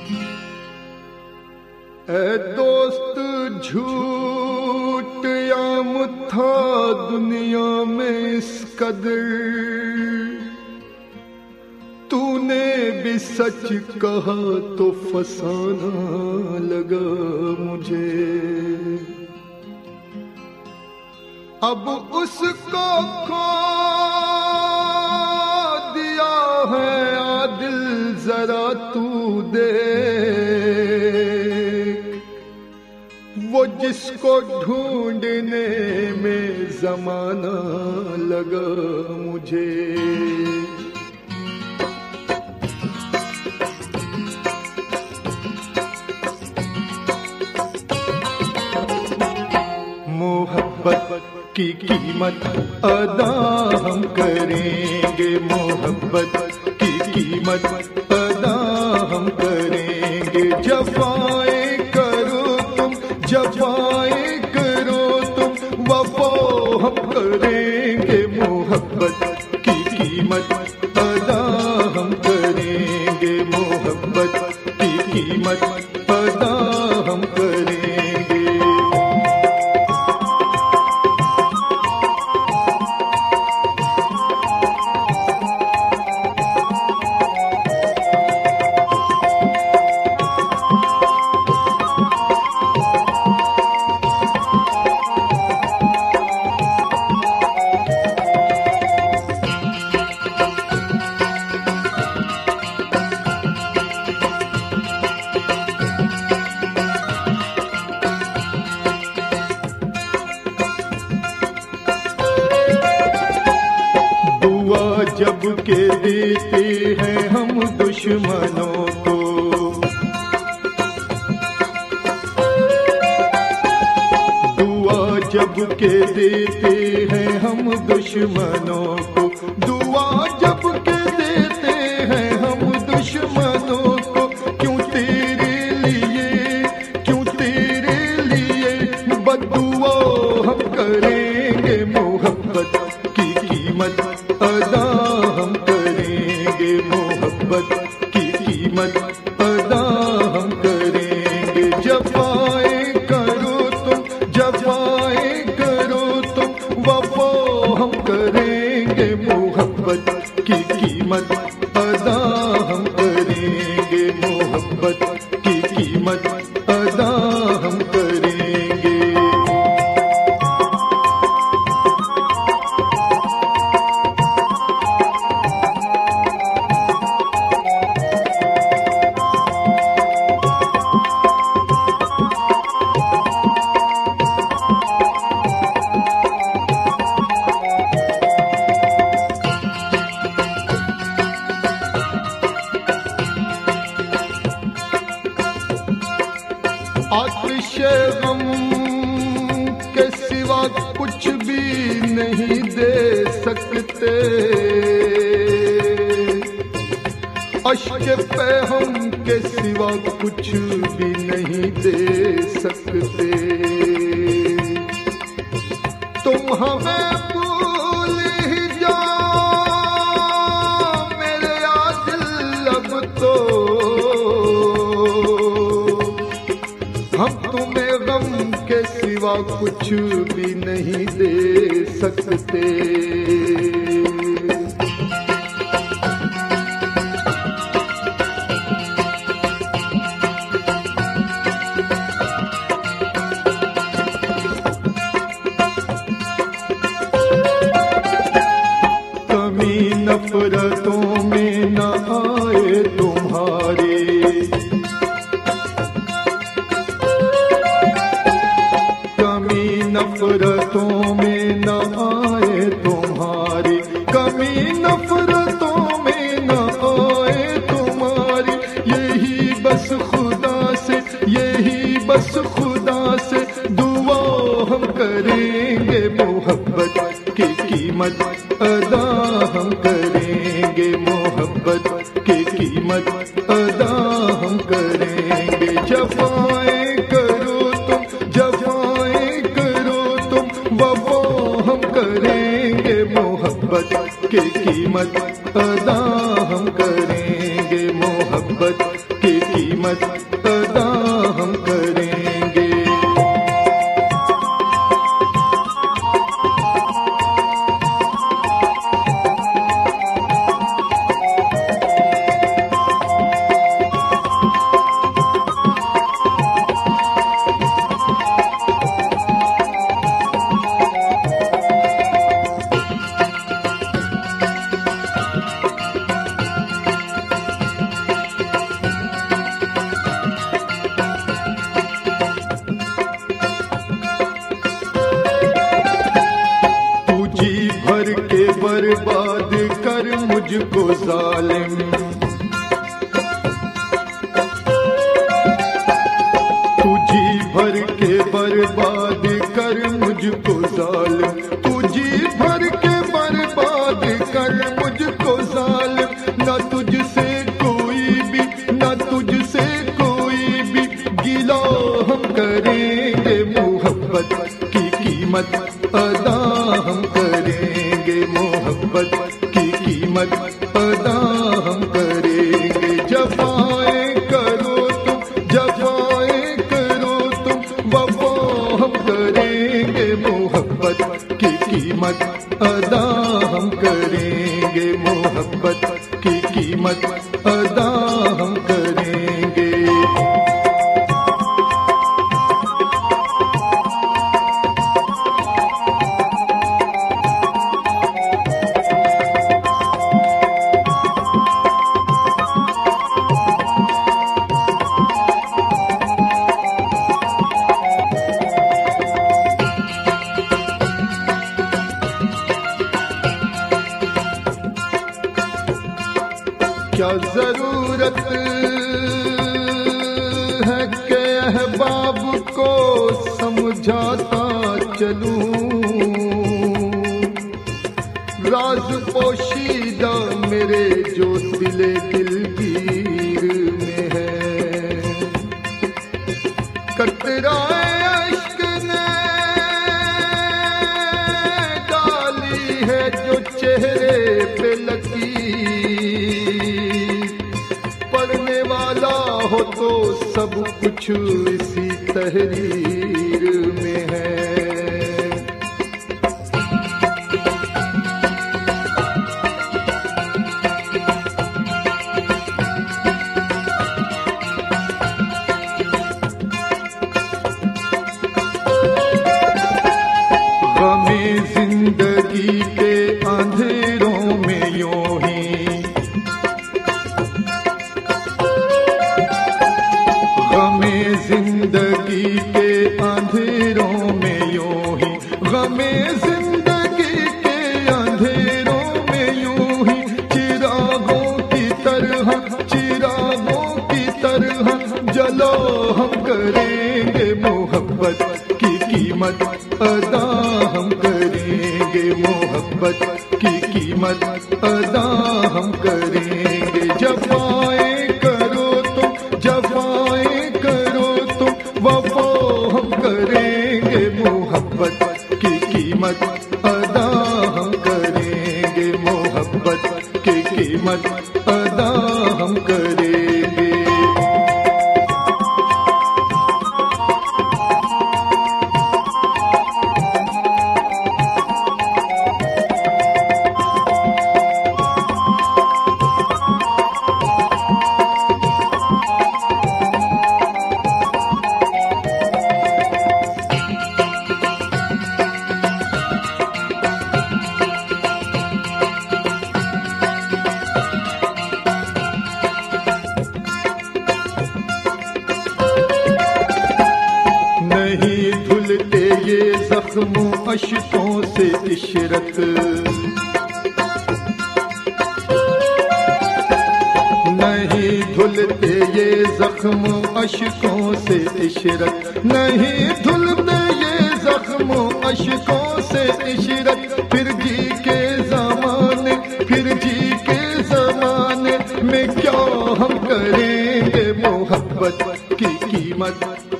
ऐ दोस्त झूठ याम था दुनिया में इस कदर, तूने भी सच कहा तो फसाना लगा मुझे। अब उसको खो दिया है आदिल जरा तू दे, वो जिसको ढूंढने में जमाना लगा मुझे। मोहब्बत की कीमत अदा हम करेंगे, मोहब्बत की कीमत अदा हम करेंगे। जफाएं करो तुम, जफाएं करो तुम, वफा हम करेंगे। मोहब्बत की कीमत अदा हम करेंगे, मोहब्बत की कीमत अदा हम करेंगे। जब के देते हैं हम दुश्मनों को, दुआ जब के देते हैं हम दुश्मनों को, दुआ जब के देते हैं हम दुश्मनों को। क्यों तेरे लिए, क्यों तेरे लिए बद्दुआ हम करेंगे। मोहब्बत की कीमत अदा हम करेंगे, मोहब्बत की कीमत अदा हम करेंगे। जफाएं करो तुम, जफाएं करो तुम, वफा हम करेंगे। मोहब्बत की कीमत अदा हम करेंगे, मोहब्बत की कीमत अदा हम करेंगे। आतिशे गम के सिवा कुछ भी नहीं दे सकते, अश्क पे हम के सिवा कुछ भी नहीं दे सकते। तुम हमें भूल ही जाओ मेरे आदिल अब तो, हम तुम्हें गम के सिवा कुछ भी नहीं दे सकते। कमी नफरतों में न आए तुम्हारे, नफरतों में न आए तुम्हारी, कमी नफरतों में न आए तुम्हारी। यही बस खुदा से, यही बस खुदा से दुआ हम करेंगे। मोहब्बत की कीमत अदा हम करेंगे, मोहब्बत की कीमत अदा हम करेंगे। जफाएं करो तुम, जफाएं करो तुम, वफा हम करेंगे। मोहब्बत की कीमत अदा हम करेंगे, मोहब्बत की कीमत कीमत अदा हम करेंगे। बर्बाद कर मुझको जालिम, तू जी भर के बर्बाद कर मुझको जालिम, तू जी भर के बर्बाद कर मुझको जालिम। न तुझसे कोई भी, न तुझसे कोई भी गिला हम करेंगे, मोहब्बत की कीमत अदा हम करेंगे, मोहब्बत की कीमत अदा हम करेंगे। जफाएं करो तुम, जफाएं करो तुम, वफा हम करेंगे, मोहब्बत की कीमत अदा हम करेंगे, मोहब्बत की कीमत अदा हम करेंगे। क्या जरूरत है कि अहबाब को समझाता चलूं, राज पोशीदा मेरे जो दिले दिलगीर में है। कतराए अश्क ने डाली है जो चेहरे पे लकीर, पढ़ने वाला हो तो सब कुछ इसी तहरीर में है। गमे जिंदगी के अंधेरों में यूं ही, गमे जिंदगी के अंधेरों में यूं ही, गमे जिंदगी के अंधेरों में यूं ही, चिरागों की तरह, चिरागों की तरह जलो हम करेंगे, मोहब्बत की कीमत अदा हम करेंगे, मोहब्बत की कीमत अदा हम करेंगे। जफाएं करो तुम, जफाएं करो तुम, वफा हम करेंगे, मोहब्बत की कीमत अदा हम करेंगे, मोहब्बत की कीमत अदा हम करेंगे। नहीं धुलते ये जख्मों अश्कों से इशरत, नहीं धुलते ये जख्मों अश्कों से इशरत, नहीं धुलते ये जख्मों अश्कों से इशरत। फिर जी के ज़माने, फिर जी के ज़माने में क्या हम करेंगे, मोहब्बत की कीमत